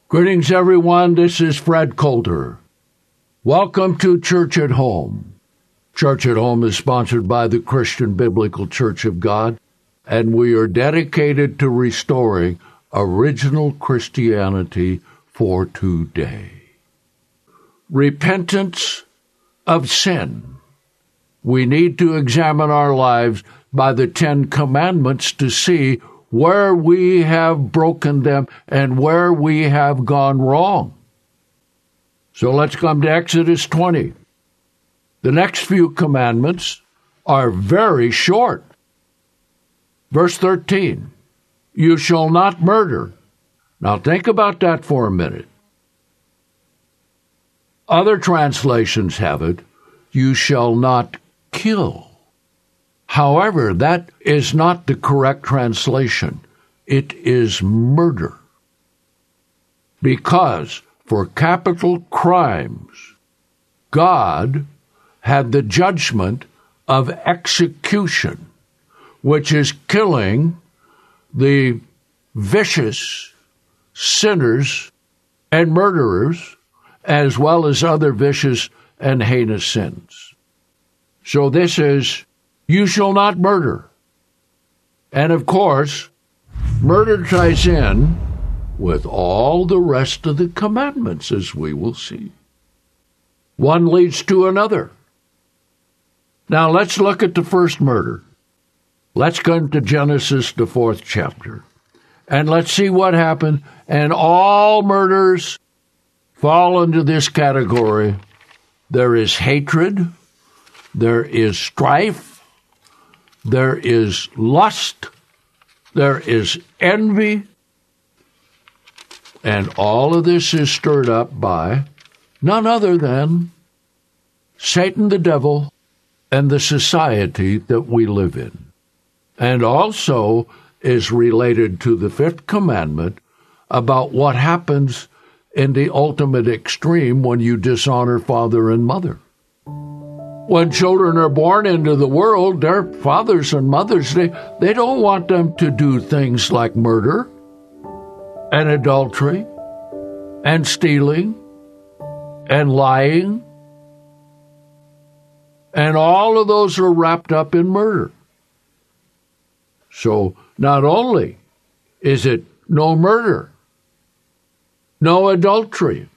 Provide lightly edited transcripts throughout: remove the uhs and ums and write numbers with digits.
Greetings, everyone. This is Fred Coulter. Welcome to Church at Home. Church at Home is sponsored by the Christian Biblical Church of God, and we are dedicated to restoring original Christianity for today. Repentance of sin. We need to examine our lives by the Ten Commandments to see where we have broken them and where we have gone wrong. So let's come to Exodus 20. The next few commandments are very short. Verse 13, you shall not murder. Now think about that for a minute. Other translations have it, you shall not kill. However, that is not the correct translation. It is murder. Because for capital crimes, God had the judgment of execution, which is killing the vicious sinners and murderers, as well as other vicious and heinous sins. So this is, you shall not murder. And of course, murder ties in with all the rest of the commandments, as we will see. One leads to another. Now let's look at the first murder. Let's come to Genesis, the 4th chapter. And let's see what happened. And all murders fall into this category. There is hatred. There is strife. There is lust, there is envy, and all of this is stirred up by none other than Satan the devil and the society that we live in, and also is related to the 5th commandment about what happens in the ultimate extreme when you dishonor father and mother. When children are born into the world, their fathers and mothers, they don't want them to do things like murder and adultery and stealing and lying. And all of those are wrapped up in murder. So not only is it no murder, no adultery,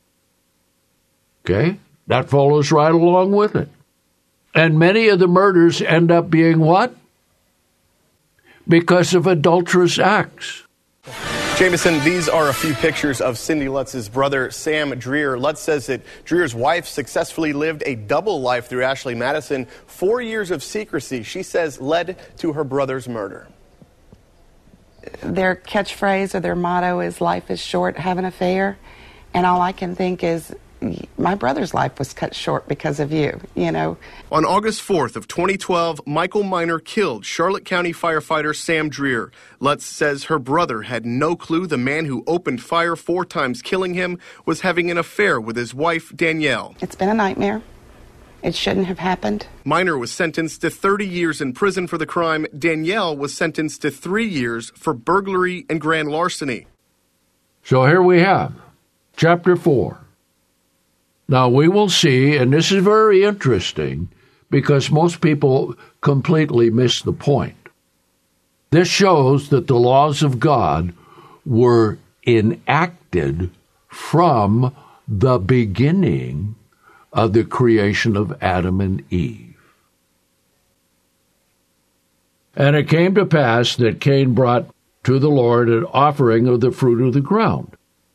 okay, that follows right along with it. And many of the murders end up being what? Because of adulterous acts. Jameson, these are a few pictures of Cindy Lutz's brother, Sam Dreer. Lutz says that Dreer's wife successfully lived a double life through Ashley Madison. 4 years of secrecy, she says, led to her brother's murder. Their catchphrase or their motto is, life is short, have an affair. And all I can think is, my brother's life was cut short because of you, you know. On August 4th of 2012, Michael Miner killed Charlotte County firefighter Sam Dreer. Lutz says her brother had no clue the man who opened fire 4 times, killing him, was having an affair with his wife, Danielle. It's been a nightmare. It shouldn't have happened. Miner was sentenced to 30 years in prison for the crime. Danielle was sentenced to 3 years for burglary and grand larceny. So here we have chapter 4. Now, we will see, and this is very interesting, because most people completely miss the point. This shows that the laws of God were enacted from the beginning of the creation of Adam and Eve. And it came to pass that Cain brought to the Lord an offering of the fruit of the ground.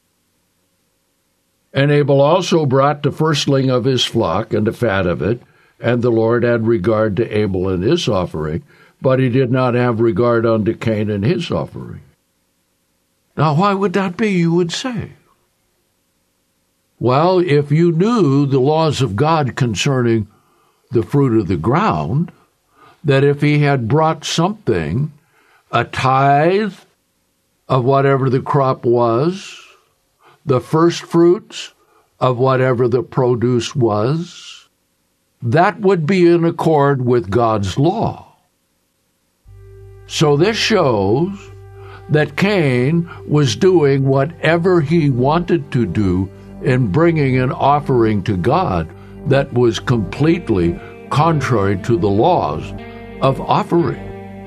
And Abel also brought the firstling of his flock and the fat of it, and the Lord had regard to Abel and his offering, but he did not have regard unto Cain and his offering. Now, why would that be, you would say? Well, if you knew the laws of God concerning the fruit of the ground, that if he had brought something, a tithe of whatever the crop was, the first fruits of whatever the produce was, that would be in accord with God's law. So this shows that Cain was doing whatever he wanted to do in bringing an offering to God that was completely contrary to the laws of offering.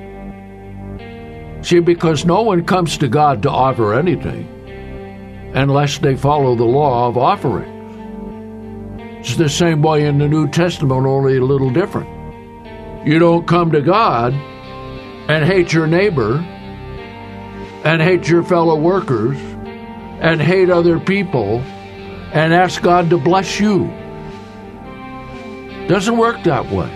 See, because no one comes to God to offer anything unless they follow the law of offering. It's the same way in the New Testament, only a little different. You don't come to God and hate your neighbor and hate your fellow workers and hate other people and ask God to bless you. Doesn't work that way.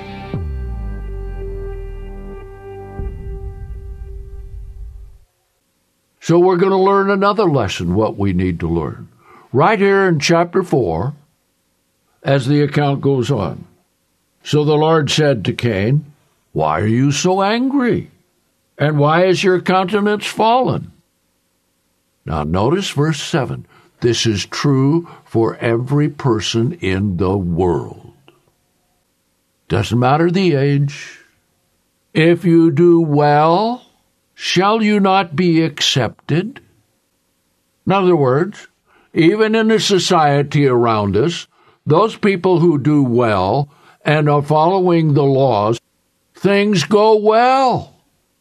So we're going to learn another lesson, what we need to learn. Right here in chapter 4, as the account goes on. So the Lord said to Cain, "Why are you so angry? And why is your countenance fallen?" Now notice verse 7. This is true for every person in the world. Doesn't matter the age. If you do well, shall you not be accepted? In other words, even in the society around us, those people who do well and are following the laws, things go well.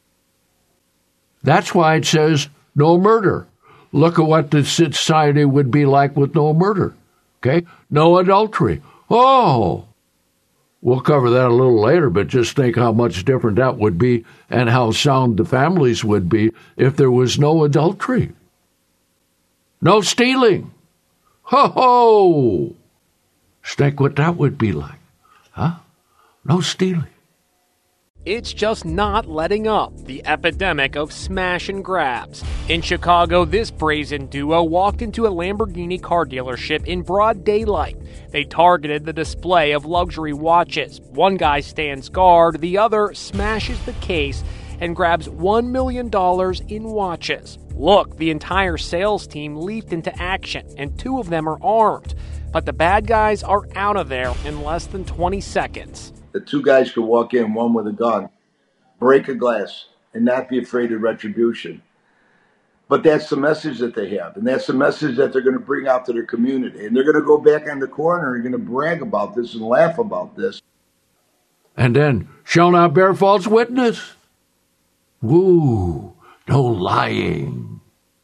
That's why it says no murder. Look at what the society would be like with no murder. Okay? No adultery. Oh! We'll cover that a little later, but just think how much different that would be and how sound the families would be if there was no adultery. No stealing. Ho-ho! Think what that would be like. Huh? No stealing. It's just not letting up, the epidemic of smash and grabs. In Chicago, this brazen duo walked into a Lamborghini car dealership in broad daylight. They targeted the display of luxury watches. One guy stands guard, the other smashes the case and grabs $1 million in watches. Look, the entire sales team leaped into action, and two of them are armed. But the bad guys are out of there in less than 20 seconds. The two guys could walk in, one with a gun, break a glass, and not be afraid of retribution. But that's the message that they have, and that's the message that they're going to bring out to their community. And they're going to go back on the corner and going to brag about this and laugh about this. And then, shall not bear false witness. Woo, no lying.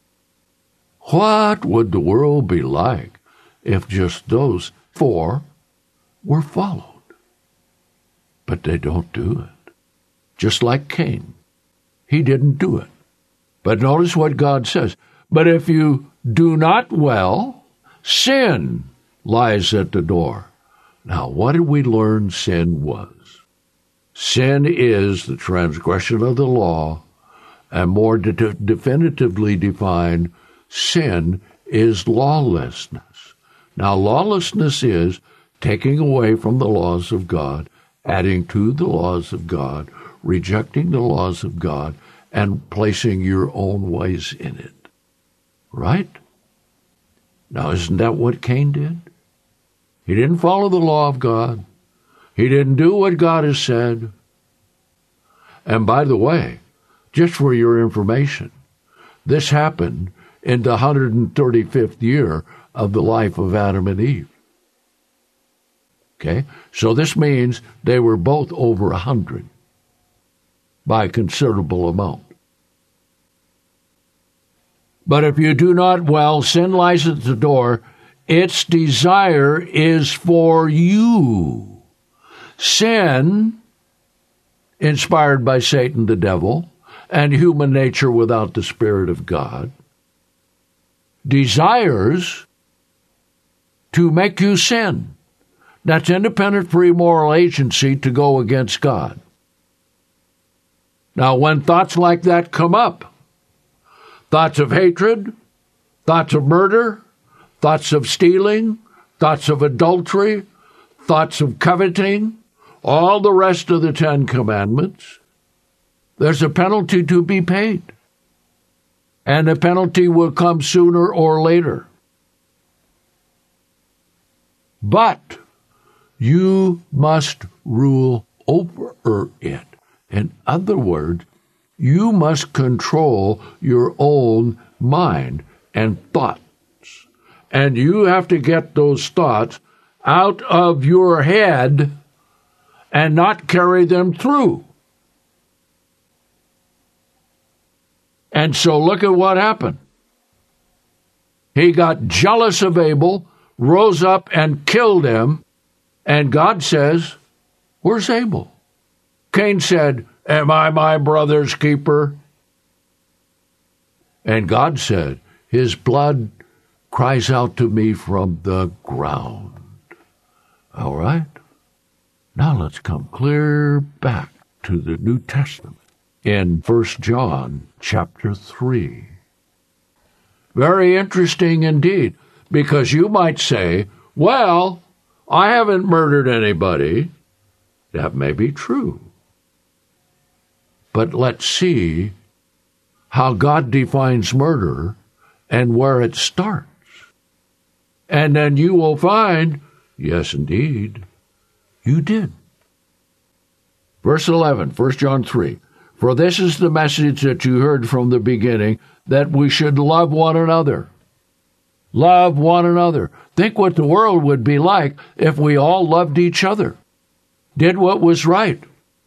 What would the world be like if just those four were followed? But they don't do it. Just like Cain. He didn't do it. But notice what God says. But if you do not well, sin lies at the door. Now, what did we learn sin was? Sin is the transgression of the law, and more definitively defined, sin is lawlessness. Now, lawlessness is taking away from the laws of God, adding to the laws of God, rejecting the laws of God, and placing your own ways in it. Right? Now, isn't that what Cain did? He didn't follow the law of God. He didn't do what God has said. And by the way, just for your information, this happened in the 135th year of the life of Adam and Eve. Okay? So this means they were both over 100 by a considerable amount. But if you do not well, sin lies at the door. Its desire is for you. Sin, inspired by Satan the devil, and human nature without the Spirit of God, desires to make you sin. That's independent free moral agency to go against God. Now, when thoughts like that come up, thoughts of hatred, thoughts of murder, thoughts of stealing, thoughts of adultery, thoughts of coveting, all the rest of the 10 Commandments, there's a penalty to be paid. And the penalty will come sooner or later. But you must rule over it. In other words, You must control your own mind and thoughts. And you have to get those thoughts out of your head and not carry them through. And so look at what happened. He got jealous of Abel, rose up and killed him, and God says, "Where's Abel?" Cain said, "Am I my brother's keeper?" And God said, "His blood cries out to me from the ground." All right? Now let's come clear back to the New Testament in 1 John chapter 3. Very interesting indeed, because you might say, well, I haven't murdered anybody. That may be true. But let's see how God defines murder and where it starts. And then you will find, yes, indeed, you did. Verse 11, 1 John 3. For this is the message that you heard from the beginning, that we should love one another. Love one another. Think what the world would be like if we all loved each other, did what was right.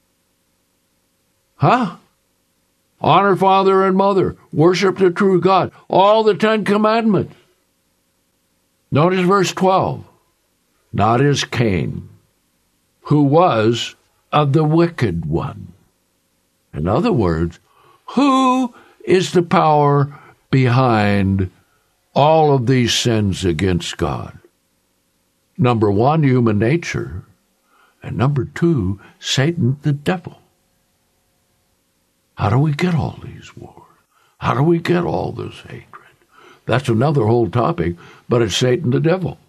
Huh? Honor father and mother. Worship the true God. All the 10 commandments. Notice verse 12. Not as Cain, who was of the wicked one. In other words, who is the power behind all of these sins against God? Number one, human nature. And number two, Satan, the devil. How do we get all these wars? How do we get all this hatred? That's another whole topic, but it's Satan, the devil.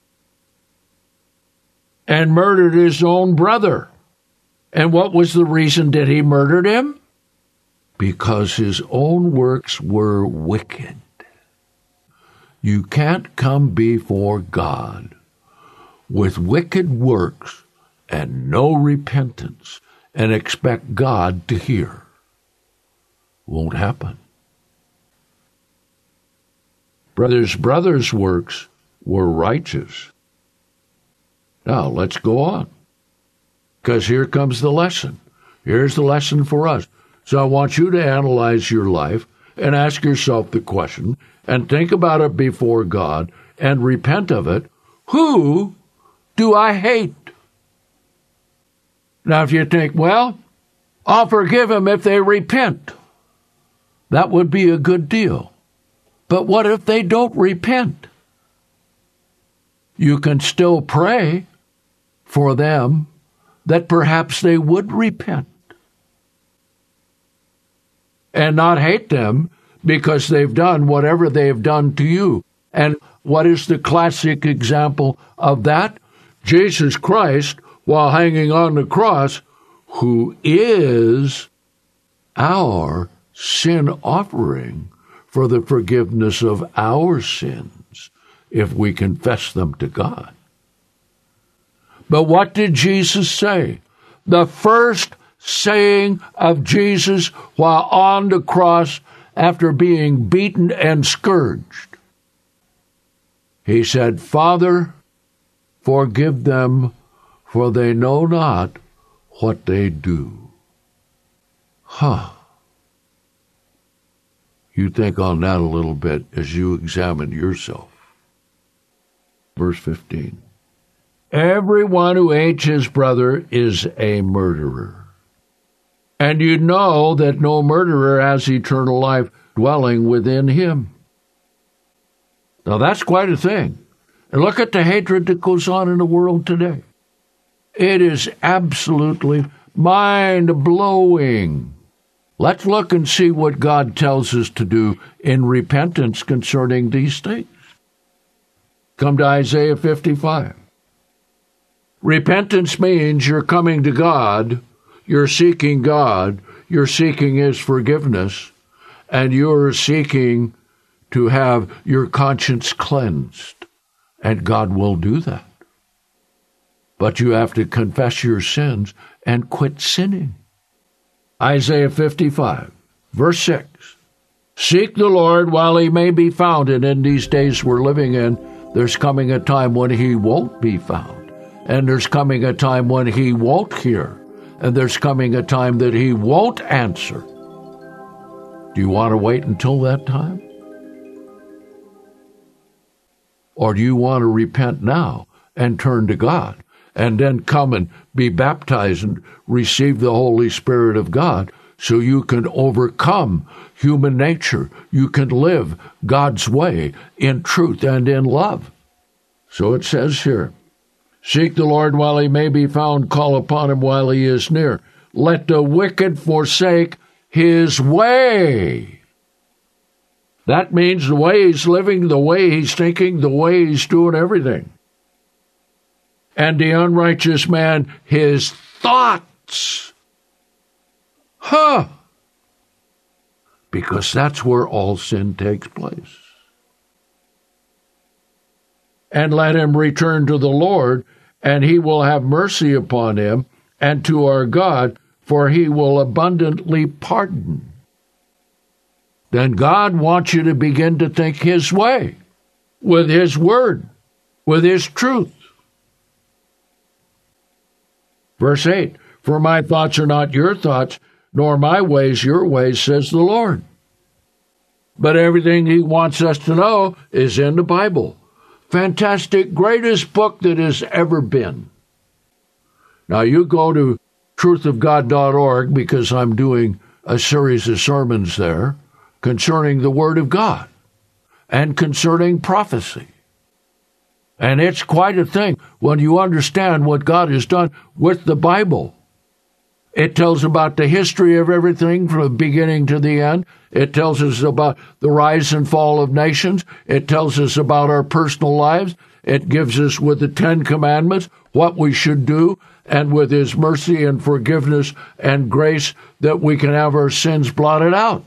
And murdered his own brother. And what was the reason that he murdered him? Because his own works were wicked. You can't come before God with wicked works and no repentance and expect God to hear. Won't happen. Brothers' works were righteous. Now, let's go on. Because here comes the lesson. Here's the lesson for us. So I want you to analyze your life and ask yourself the question and think about it before God and repent of it. Who do I hate? Now, if you think, well, I'll forgive them if they repent. That would be a good deal. But what if they don't repent? You can still pray for them that perhaps they would repent and not hate them because they've done whatever they've done to you. And what is the classic example of that? Jesus Christ, while hanging on the cross, who is our sin offering for the forgiveness of our sins if we confess them to God. But what did Jesus say? The first saying of Jesus while on the cross after being beaten and scourged. He said, Father, forgive them, for they know not what they do. You think on that a little bit as you examine yourself. Verse 15. Everyone who hates his brother is a murderer. And you know that no murderer has eternal life dwelling within him. Now that's quite a thing. And look at the hatred that goes on in the world today. It is absolutely mind-blowing. Let's look and see what God tells us to do in repentance concerning these things. Come to Isaiah 55. Repentance means you're coming to God, you're seeking God, you're seeking His forgiveness, and you're seeking to have your conscience cleansed. And God will do that. But you have to confess your sins and quit sinning. Isaiah 55. Verse 6. Seek the Lord while he may be found. And in these days we're living in, there's coming a time when he won't be found. And there's coming a time when he won't hear. And there's coming a time that he won't answer. Do you want to wait until that time? Or do you want to repent now and turn to God and then come and be baptized and receive the Holy Spirit of God so you can overcome human nature? You can live God's way in truth and in love. So it says here, seek the Lord while he may be found, call upon him while he is near. Let the wicked forsake his way. That means the way he's living, the way he's thinking, the way he's doing everything. And the unrighteous man, his thoughts. Because that's where all sin takes place. And let him return to the Lord, and he will have mercy upon him, and to our God, for he will abundantly pardon. Then God wants you to begin to think his way, with his word, with his truth. Verse 8, for my thoughts are not your thoughts, nor my ways your ways, says the Lord. But everything he wants us to know is in the Bible. Fantastic, greatest book that has ever been. Now you go to truthofgod.org because I'm doing a series of sermons there concerning the Word of God and concerning prophecy. And it's quite a thing when you understand what God has done with the Bible. It tells about the history of everything from the beginning to the end. It tells us about the rise and fall of nations. It tells us about our personal lives. It gives us, with the 10 Commandments, what we should do, and with his mercy and forgiveness and grace that we can have our sins blotted out.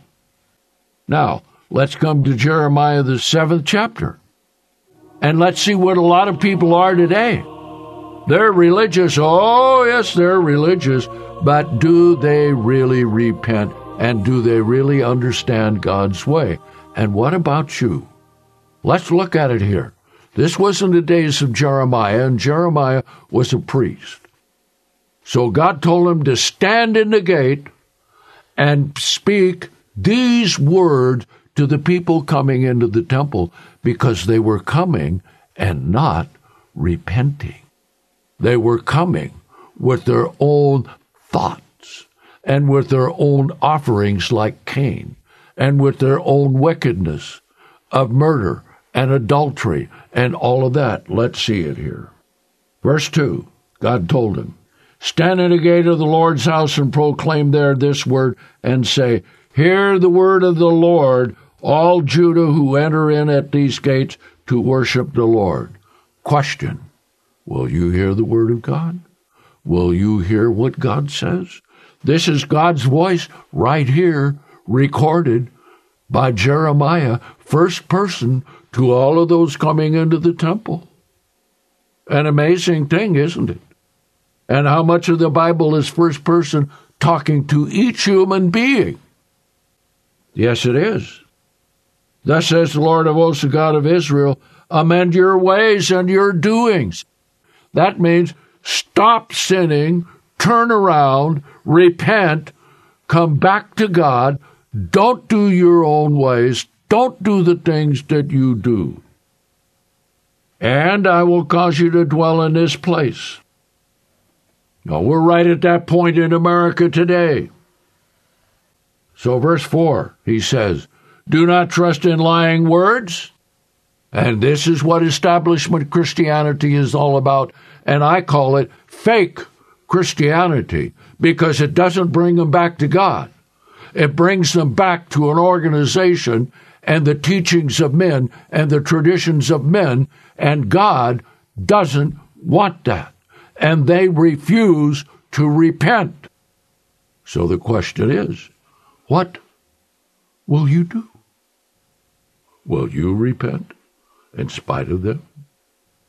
Now, let's come to Jeremiah, the 7th chapter. And let's see what a lot of people are today. They're religious. Oh, yes, they're religious. But do they really repent? And do they really understand God's way? And what about you? Let's look at it here. This was in the days of Jeremiah, and Jeremiah was a priest. So God told him to stand in the gate and speak these words to the people coming into the temple, because they were coming and not repenting. They were coming with their own thoughts and with their own offerings like Cain, and with their own wickedness of murder and adultery and all of that. Let's see it here. Verse 2, God told him, stand in the gate of the Lord's house and proclaim there this word and say, hear the word of the Lord, all Judah who enter in at these gates to worship the Lord. Question, will you hear the word of God? Will you hear what God says? This is God's voice right here, recorded by Jeremiah, first person, to all of those coming into the temple. An amazing thing, isn't it? And how much of the Bible is first person talking to each human being? Yes, it is. Thus says the Lord of hosts, the God of Israel, amend your ways and your doings. That means stop sinning, turn around, repent, come back to God. Don't do your own ways. Don't do the things that you do. And I will cause you to dwell in this place. Now, we're right at that point in America today. So verse 4, he says, do not trust in lying words. And this is what establishment Christianity is all about. And I call it fake Christianity, because it doesn't bring them back to God. It brings them back to an organization and the teachings of men and the traditions of men, and God doesn't want that. And they refuse to repent. So the question is, what will you do? Will you repent in spite of them?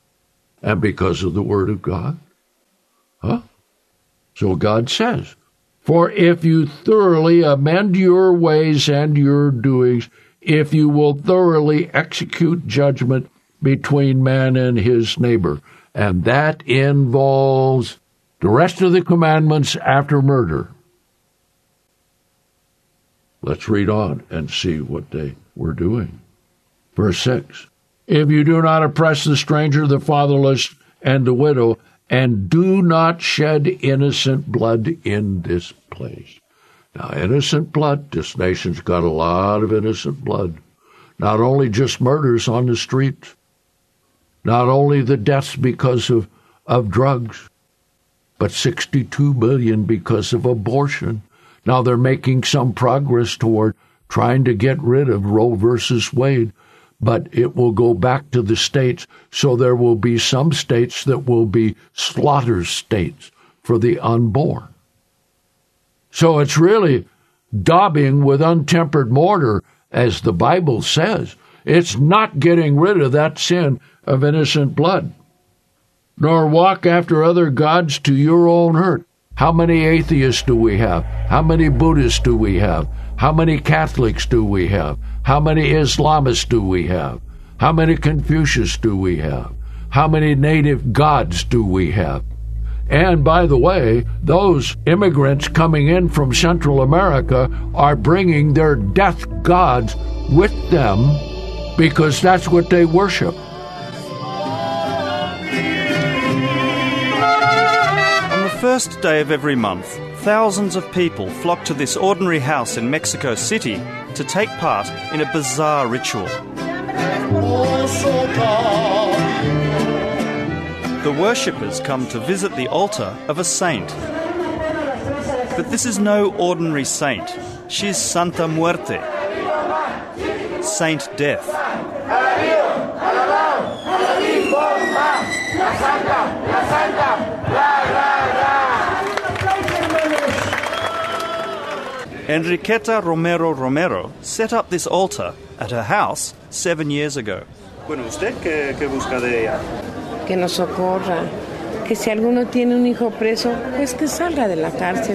And because of the Word of God? So God says, For if you thoroughly amend your ways and your doings, if you will thoroughly execute judgment between man and his neighbor, and that involves the rest of the commandments after murder. Let's read on and see what they were doing. Verse 6. If you do not oppress the stranger, the fatherless, and the widow, and do not shed innocent blood in this place. Now, innocent blood, this nation's got a lot of innocent blood. Not only just murders on the streets, not only the deaths because of drugs, but 62 million because of abortion. Now they're making some progress toward trying to get rid of Roe versus Wade, but it will go back to the states, so there will be some states that will be slaughter states for the unborn. So it's really daubing with untempered mortar, as the Bible says. It's not getting rid of that sin of innocent blood. Nor walk after other gods to your own hurt. How many atheists do we have? How many Buddhists do we have? How many Catholics do we have? How many Islamists do we have? How many Confucius do we have? How many native gods do we have? And by the way, those immigrants coming in from Central America are bringing their death gods with them because that's what they worship. On the first day of every month, thousands of people flock to this ordinary house in Mexico City to take part in a bizarre ritual. The worshippers come to visit the altar of a saint. But this is no ordinary saint. She's Santa Muerte, Saint Death. Enriqueta Romero set up this altar at her house 7 years ago. Bueno, ¿usted qué busca de ella? Que nos socorra, que si alguno tiene un hijo preso, pues que salga de la cárcel.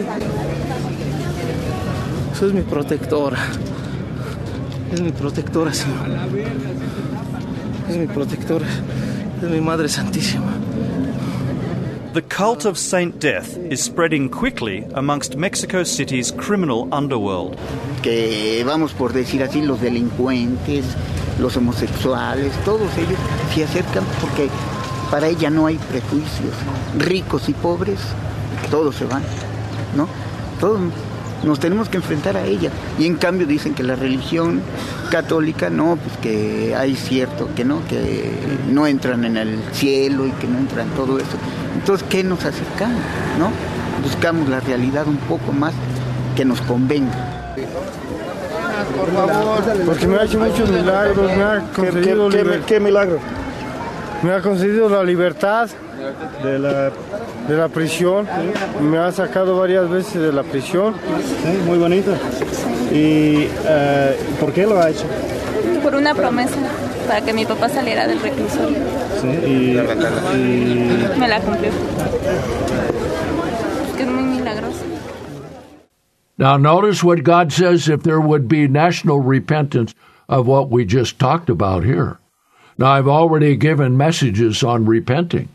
Eso es mi protectora. Es mi protectora, Señor. Es mi protectora. Es mi Madre Santísima. The cult of Saint Death is spreading quickly amongst Mexico City's criminal underworld. Que vamos por decir así, los delincuentes, los homosexuales, todos ellos se acercan porque para ella no hay prejuicios. Ricos y pobres, todos se van, ¿no? Todos nos tenemos que enfrentar a ella. Y en cambio dicen que la religión católica, no, pues que hay cierto, que no entran en el cielo y que no entran todo eso. Entonces, ¿qué nos acercamos, no? Buscamos la realidad un poco más que nos convenga. Por favor, porque me ha hecho muchos milagros, me ha concedido ¿Qué milagro? Me ha concedido la libertad de la prisión, me ha sacado varias veces de la prisión. Sí, muy bonito. ¿Y por qué lo ha hecho? Por una promesa, para que mi papá saliera del reclusorio. Sí, y me la cumplió. Es que es muy milagroso. Now notice what God says if there would be national repentance of what we just talked about here. Now, I've already given messages on repenting.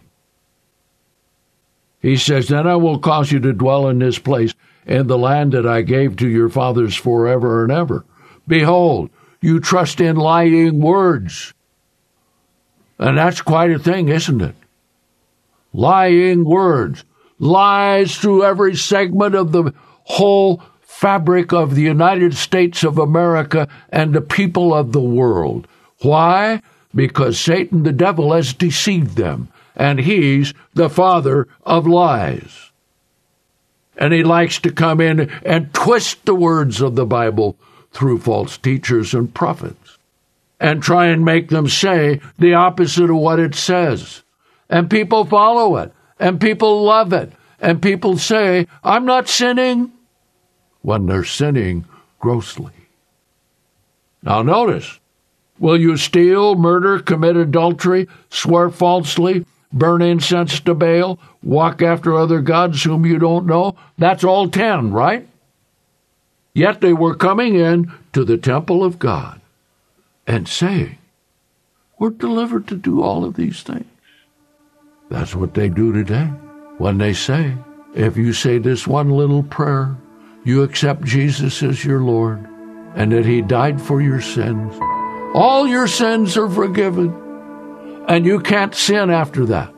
He says, then I will cause you to dwell in this place, in the land that I gave to your fathers forever and ever. Behold, you trust in lying words. And that's quite a thing, isn't it? Lying words. Lies through every segment of the whole fabric of the United States of America and the people of the world. Why? Because Satan, the devil, has deceived them, and he's the father of lies. And he likes to come in and twist the words of the Bible through false teachers and prophets, and try and make them say the opposite of what it says. And people follow it, and people love it, and people say, I'm not sinning, when they're sinning grossly. Now notice, will you steal, murder, commit adultery, swear falsely, burn incense to Baal, walk after other gods whom you don't know. That's all 10, right? Yet they were coming in to the temple of God and saying, we're delivered to do all of these things. That's what they do today. When they say, if you say this one little prayer, you accept Jesus as your Lord, and that he died for your sins, all your sins are forgiven, and you can't sin after that.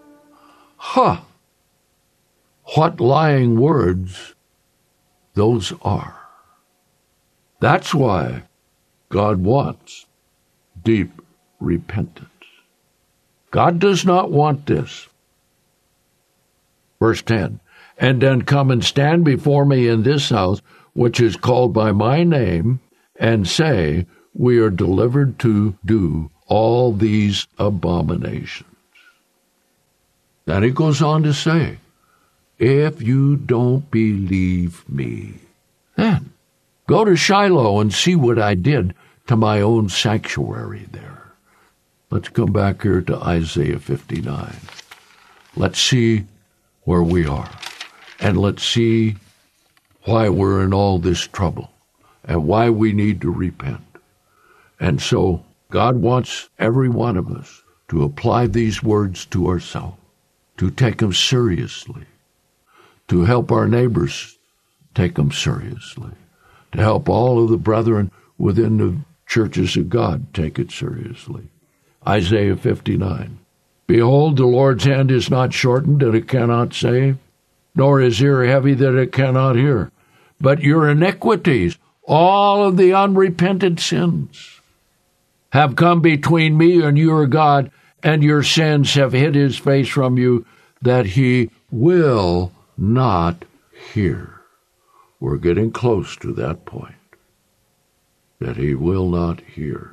What lying words those are. That's why God wants deep repentance. God does not want this. Verse 10, and then come and stand before me in this house, which is called by my name, and say, we are delivered to do all these abominations. Then he goes on to say, if you don't believe me, then go to Shiloh and see what I did to my own sanctuary there. Let's come back here to Isaiah 59. Let's see where we are, and let's see why we're in all this trouble and why we need to repent. And so God wants every one of us to apply these words to ourselves, to take them seriously, to help our neighbors take them seriously, to help all of the brethren within the churches of God take it seriously. Isaiah 59. Behold, the Lord's hand is not shortened that it cannot save, nor his ear heavy that it cannot hear. But your iniquities, all of the unrepented sins, have come between me and your God, and your sins have hid his face from you, that he will not hear. We're getting close to that point, that he will not hear.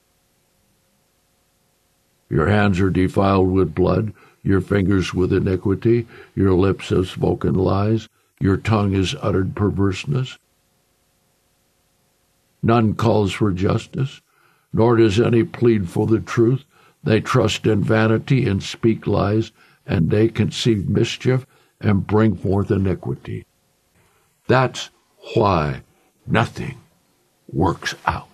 Your hands are defiled with blood, your fingers with iniquity, your lips have spoken lies, your tongue has uttered perverseness. None calls for justice, nor does any plead for the truth. They trust in vanity and speak lies, and they conceive mischief and bring forth iniquity. That's why nothing works out.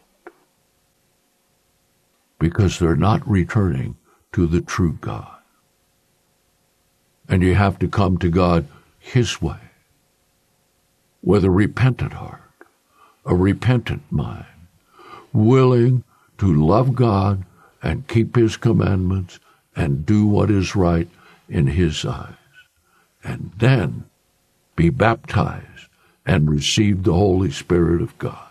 Because they're not returning to the true God. And you have to come to God his way, with a repentant heart, a repentant mind, willing to love God and keep his commandments and do what is right in his eyes, and then be baptized and receive the Holy Spirit of God.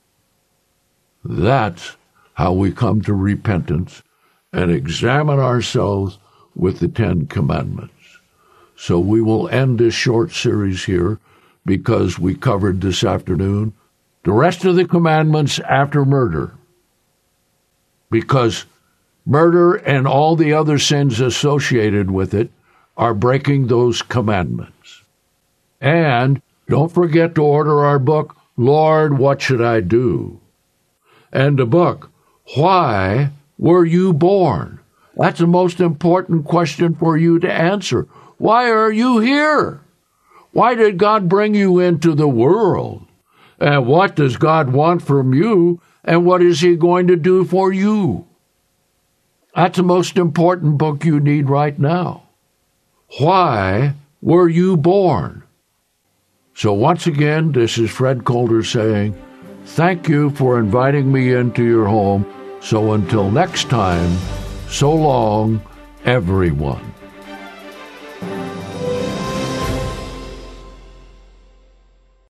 That's how we come to repentance and examine ourselves with the 10 Commandments. So we will end this short series here because we covered this afternoon the rest of the commandments after murder. Because murder and all the other sins associated with it are breaking those commandments. And don't forget to order our book, Lord, What Should I Do? And the book, Why Were You Born? That's the most important question for you to answer. Why are you here? Why did God bring you into the world? And what does God want from you? And what is he going to do for you? That's the most important book you need right now. Why were you born? So once again, this is Fred Coulter saying, thank you for inviting me into your home. So until next time, so long, everyone.